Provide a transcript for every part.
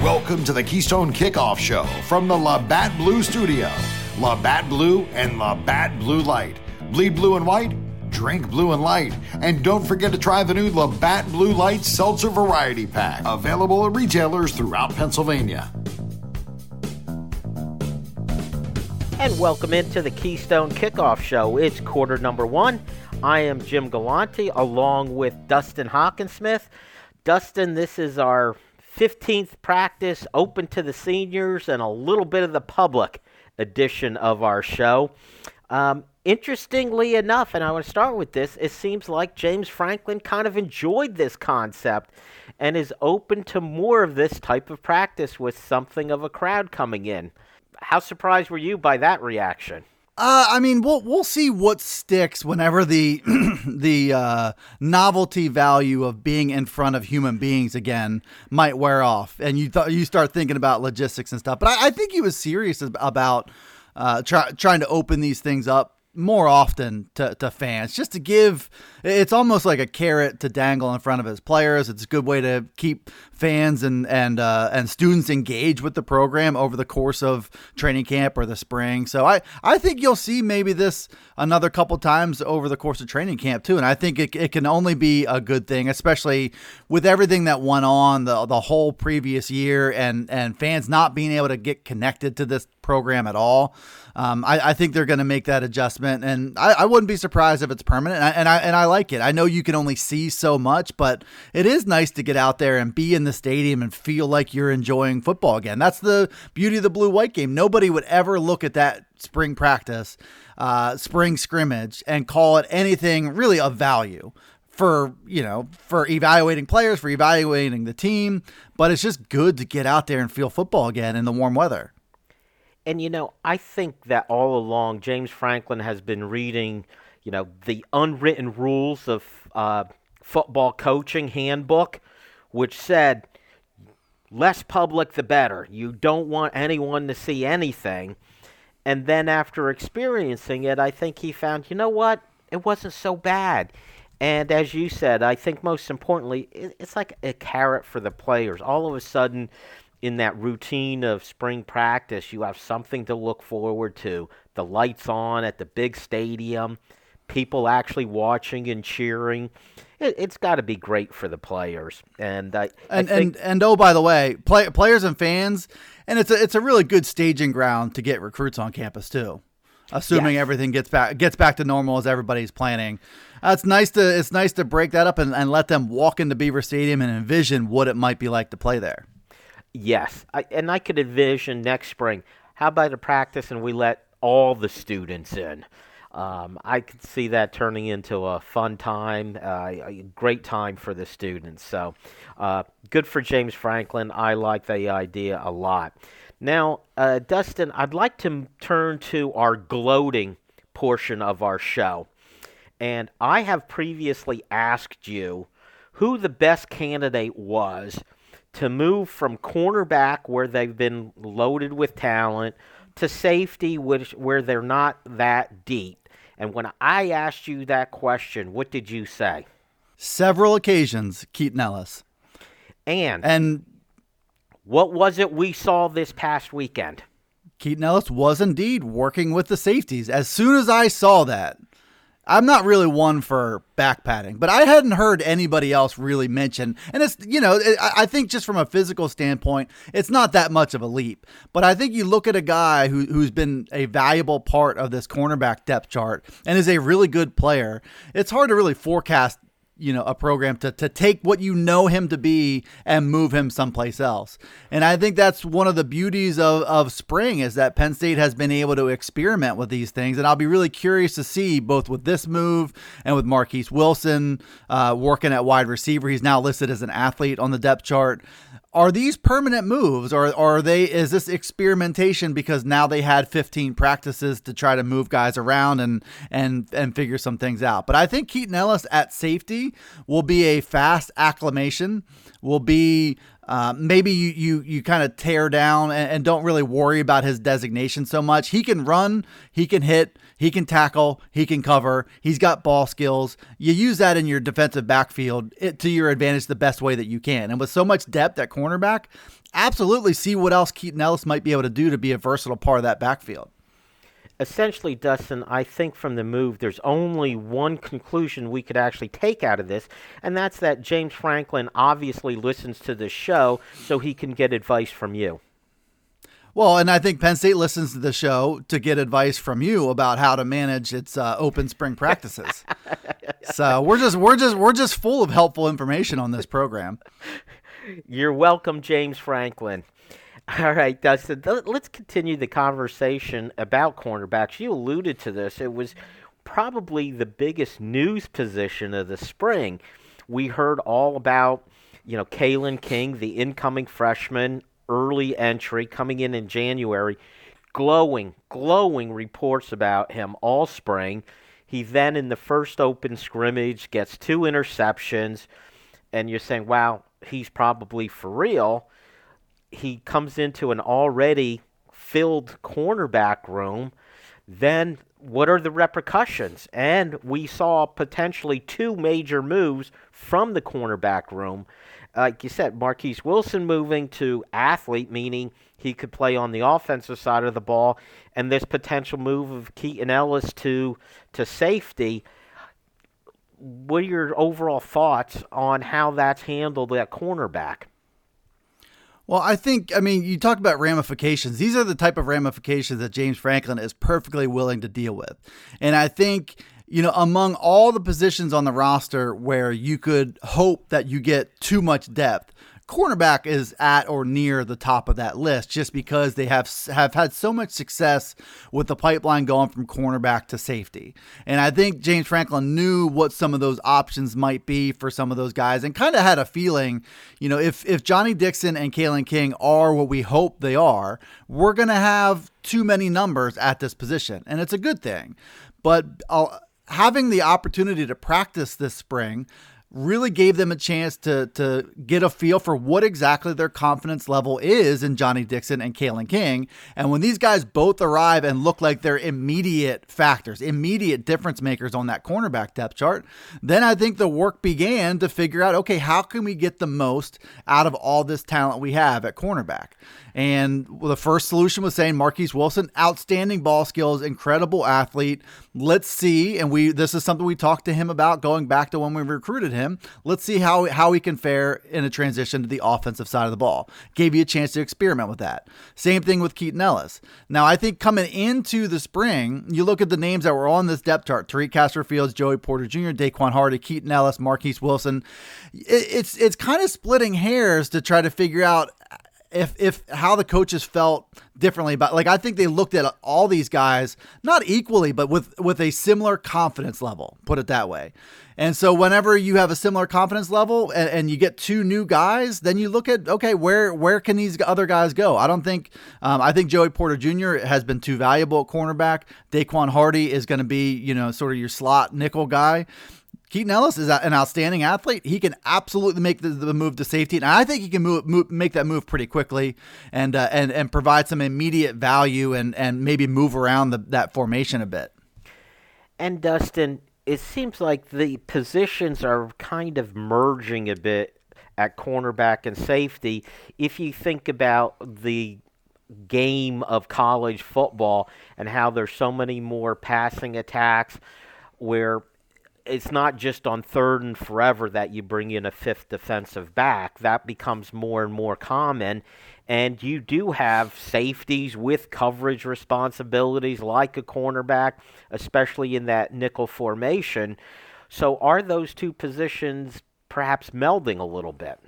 Welcome to the Keystone Kickoff Show from the Labatt Blue Studio. Labatt Blue and Labatt Blue Light. Bleed blue and white, drink blue and light. And don't forget to try the new Labatt Blue Light Seltzer Variety Pack. Available at retailers throughout Pennsylvania. And welcome into the Keystone Kickoff Show. It's quarter number 1. I am Jim Galante along with Dustin Hockensmith. Dustin, this is our 15th practice open to the seniors and a little bit of the public edition of our show. Interestingly enough, and I want to start with this, it seems like James Franklin kind of enjoyed this concept and is open to more of this type of practice with something of a crowd coming in. How surprised were you by that reaction? We'll see what sticks whenever the novelty value of being in front of human beings again might wear off, and you start thinking about logistics and stuff. But I think he was serious about trying to open these things up more often to fans, just to give. It's almost like a carrot to dangle in front of his players. It's a good way to keep fans and students engaged with the program over the course of training camp or the spring. So I think you'll see maybe this another couple times over the course of training camp too. And I think it can only be a good thing, especially with everything that went on the whole previous year and fans not being able to get connected to this program at all. I think they're going to make that adjustment, and I wouldn't be surprised if it's permanent. And I like it. I know you can only see so much, but it is nice to get out there and be in the stadium and feel like you're enjoying football again. That's the beauty of the blue-white game. Nobody would ever look at that spring practice, spring scrimmage, and call it anything really of value for evaluating players, for evaluating the team. But it's just good to get out there and feel football again in the warm weather. And, I think that all along, James Franklin has been reading, the unwritten rules of football coaching handbook, which said less public, the better. You don't want anyone to see anything. And then after experiencing it, I think he found, it wasn't so bad. And as you said, I think most importantly, it's like a carrot for the players. All of a sudden, in that routine of spring practice, you have something to look forward to. The lights on at the big stadium, people actually watching and cheering. It's got to be great for the players. And I think oh, by the way, players and fans, and it's a really good staging ground to get recruits on campus too. Assuming everything gets back to normal as everybody's planning. It's nice to break that up and let them walk into Beaver Stadium and envision what it might be like to play there. Yes, I could envision next spring, how about a practice and we let all the students in? I could see that turning into a fun time, a great time for the students. So good for James Franklin. I like the idea a lot. Now, Dustin, I'd like to turn to our gloating portion of our show. And I have previously asked you who the best candidate was to move from cornerback, where they've been loaded with talent, to safety, where they're not that deep. And when I asked you that question, what did you say? Several occasions, Keaton Ellis. And what was it we saw this past weekend? Keaton Ellis was indeed working with the safeties. As soon as I saw that, I'm not really one for back padding, but I hadn't heard anybody else really mention. And it's, I think just from a physical standpoint, it's not that much of a leap. But I think you look at a guy who's been a valuable part of this cornerback depth chart and is a really good player. It's hard to really forecast a program to take what you know him to be and move him someplace else. And I think that's one of the beauties of spring, is that Penn State has been able to experiment with these things. And I'll be really curious to see, both with this move and with Marquise Wilson working at wide receiver. He's now listed as an athlete on the depth chart. Are these permanent moves, or is this experimentation because now they had 15 practices to try to move guys around and figure some things out? But I think Keaton Ellis at safety will be a fast acclimation, will be maybe you kind of tear down and don't really worry about his designation so much. He can run, he can hit, He can tackle, he can cover, he's got ball skills. You use that in your defensive backfield to your advantage the best way that you can. And with so much depth at cornerback, absolutely see what else Keaton Ellis might be able to do to be a versatile part of that backfield. Essentially, Dustin, I think from the move, there's only one conclusion we could actually take out of this, and that's that James Franklin obviously listens to this show so he can get advice from you. Well, and I think Penn State listens to the show to get advice from you about how to manage its open spring practices. So we're just full of helpful information on this program. You're welcome, James Franklin. All right, Dustin, let's continue the conversation about cornerbacks. You alluded to this. It was probably the biggest news position of the spring. We heard all about, Kalen King, the incoming freshman, early entry, coming in January. Glowing reports about him all spring. He then, in the first open scrimmage, gets 2 interceptions, and you're saying, wow, he's probably for real. He comes into an already filled cornerback room. Then what are the repercussions? And we saw potentially 2 major moves from the cornerback room. Like you said, Marquise Wilson moving to athlete, meaning he could play on the offensive side of the ball, and this potential move of Keaton Ellis to safety. What are your overall thoughts on how that's handled at cornerback? Well, you talk about ramifications. These are the type of ramifications that James Franklin is perfectly willing to deal with. And I think, among all the positions on the roster where you could hope that you get too much depth, cornerback is at or near the top of that list just because they have had so much success with the pipeline going from cornerback to safety. And I think James Franklin knew what some of those options might be for some of those guys and kind of had a feeling, if Johnny Dixon and Kalen King are what we hope they are, we're going to have too many numbers at this position. And it's a good thing. But having the opportunity to practice this spring really gave them a chance to get a feel for what exactly their confidence level is in Johnny Dixon and Kalen King. And when these guys both arrive and look like they're immediate factors, immediate difference makers on that cornerback depth chart, then I think the work began to figure out, okay, how can we get the most out of all this talent we have at cornerback? And the first solution was saying Marquise Wilson, outstanding ball skills, incredible athlete. Let's see, and this is something we talked to him about going back to when we recruited him. Let's see how he can fare in a transition to the offensive side of the ball. Gave you a chance to experiment with that. Same thing with Keaton Ellis. Now, I think coming into the spring, you look at the names that were on this depth chart: Tariq Castro-Fields, Joey Porter Jr., Daquan Hardy, Keaton Ellis, Marquise Wilson. It's kind of splitting hairs to try to figure out if how the coaches felt differently about, I think they looked at all these guys, not equally, but with a similar confidence level, put it that way. And so whenever you have a similar confidence level and you get 2 new guys, then you look at, okay, where can these other guys go? I think Joey Porter Jr. has been too valuable at cornerback. Daquan Hardy is going to be, sort of your slot nickel guy. Keaton Ellis is an outstanding athlete. He can absolutely make the move to safety, and I think he can make that move pretty quickly and provide some immediate value and maybe move around that formation a bit. And Dustin, it seems like the positions are kind of merging a bit at cornerback and safety. If you think about the game of college football and how there's so many more passing attacks where it's not just on 3rd and forever that you bring in a 5th defensive back. That becomes more and more common. And you do have safeties with coverage responsibilities like a cornerback, especially in that nickel formation. So are those 2 positions perhaps melding a little bit?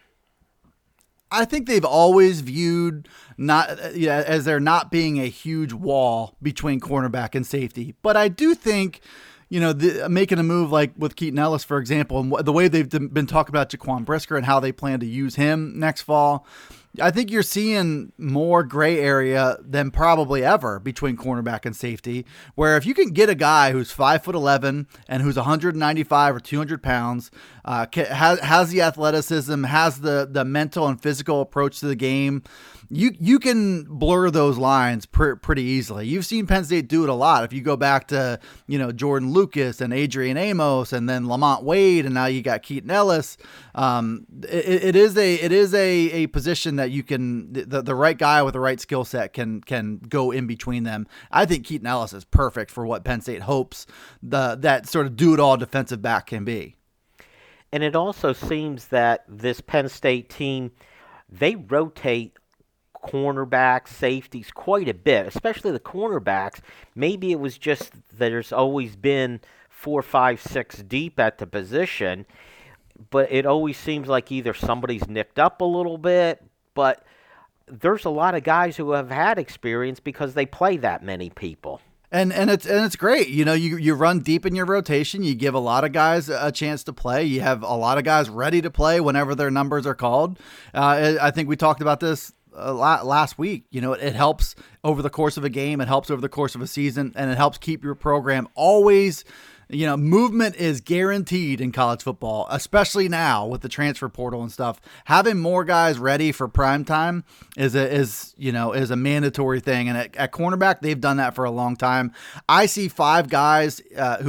I think they've always viewed as there not being a huge wall between cornerback and safety. But I do think, making a move like with Keaton Ellis, for example, and the way they've been talking about Jaquan Brisker and how they plan to use him next fall, I think you're seeing more gray area than probably ever between cornerback and safety, where if you can get a guy who's 5'11" and who's 195 or 200 pounds, has the athleticism, has the mental and physical approach to the game. You can blur those lines pretty easily. You've seen Penn State do it a lot. If you go back to, Jordan Lucas and Adrian Amos and then Lamont Wade, and now you got Keaton Ellis. It is a position that you can, the right guy with the right skill set can go in between them. I think Keaton Ellis is perfect for what Penn State hopes that sort of do-it-all defensive back can be. And it also seems that this Penn State team, they rotate cornerbacks, safeties quite a bit, especially the cornerbacks. Maybe it was just there's always been 4, 5, 6 deep at the position, but it always seems like either somebody's nicked up a little bit, but there's a lot of guys who have had experience because they play that many people. And it's great. You run deep in your rotation. You give a lot of guys a chance to play. You have a lot of guys ready to play whenever their numbers are called. I think we talked about this last week. It helps over the course of a game. It helps over the course of a season, and it helps keep your program always. Movement is guaranteed in college football, especially now with the transfer portal and stuff. Having more guys ready for prime time is a mandatory thing. And at cornerback, they've done that for a long time. I see 5 guys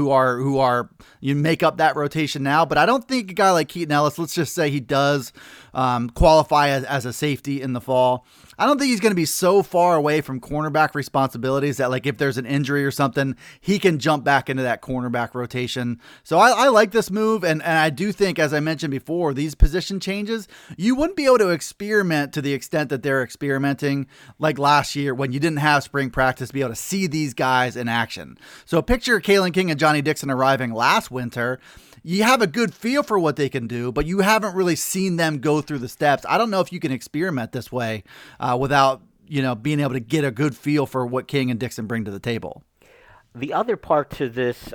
who you make up that rotation now, but I don't think a guy like Keaton Ellis, let's just say he does qualify as a safety in the fall. I don't think he's going to be so far away from cornerback responsibilities that, like, if there's an injury or something, he can jump back into that cornerback rotation. So I like this move, and I do think, as I mentioned before, these position changes, you wouldn't be able to experiment to the extent that they're experimenting like last year when you didn't have spring practice to be able to see these guys in action. So picture Kalen King and Johnny Dixon arriving last winter. You have a good feel for what they can do, but you haven't really seen them go through the steps. I don't know if you can experiment this way without, being able to get a good feel for what King and Dixon bring to the table. The other part to this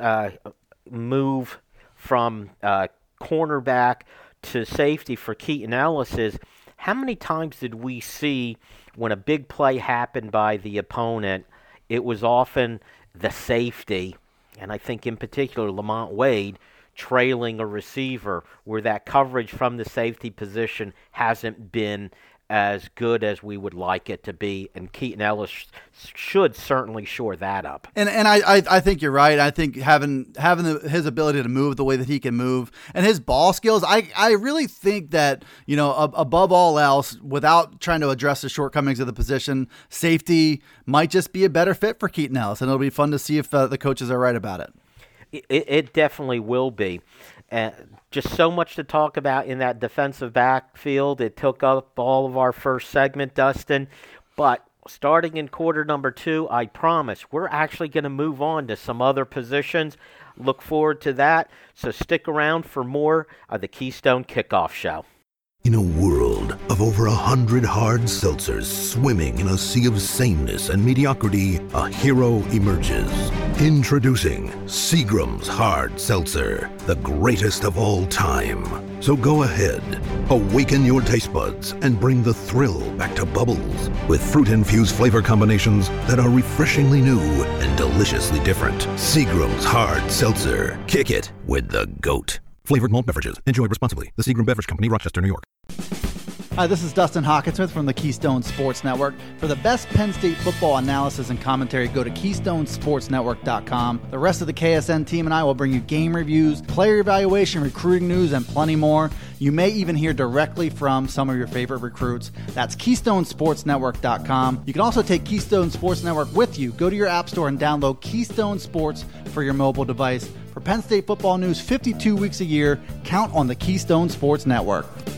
move from cornerback to safety for Keaton Ellis is, how many times did we see when a big play happened by the opponent, it was often the safety, and I think in particular Lamont Wade, trailing a receiver where that coverage from the safety position hasn't been as good as we would like it to be, and Keaton Ellis should certainly shore that up. And I think you're right. I think having his ability to move the way that he can move and his ball skills, I really think that, above all else, without trying to address the shortcomings of the position, safety might just be a better fit for Keaton Ellis, and it'll be fun to see if the coaches are right about it. It definitely will be. Just so much to talk about in that defensive backfield. It took up all of our first segment, Dustin. But starting in quarter number 2, I promise, we're actually going to move on to some other positions. Look forward to that. So stick around for more of the Keystone Kickoff Show. In a world of over 100 hard seltzers swimming in a sea of sameness and mediocrity, a hero emerges. Introducing Seagram's Hard Seltzer, the greatest of all time. So go ahead, awaken your taste buds and bring the thrill back to Bubbles with fruit-infused flavor combinations that are refreshingly new and deliciously different. Seagram's Hard Seltzer. Kick it with the GOAT. Flavored malt beverages. Enjoy responsibly. The Seagram Beverage Company, Rochester, New York. Hi, this is Dustin Hawkinsmith from the Keystone Sports Network. For the best Penn State football analysis and commentary, go to KeystoneSportsNetwork.com. The rest of the KSN team and I will bring you game reviews, player evaluation, recruiting news, and plenty more. You may even hear directly from some of your favorite recruits. That's KeystoneSportsNetwork.com. You can also take Keystone Sports Network with you. Go to your app store and download Keystone Sports for your mobile device. For Penn State football news 52 weeks a year, count on the Keystone Sports Network.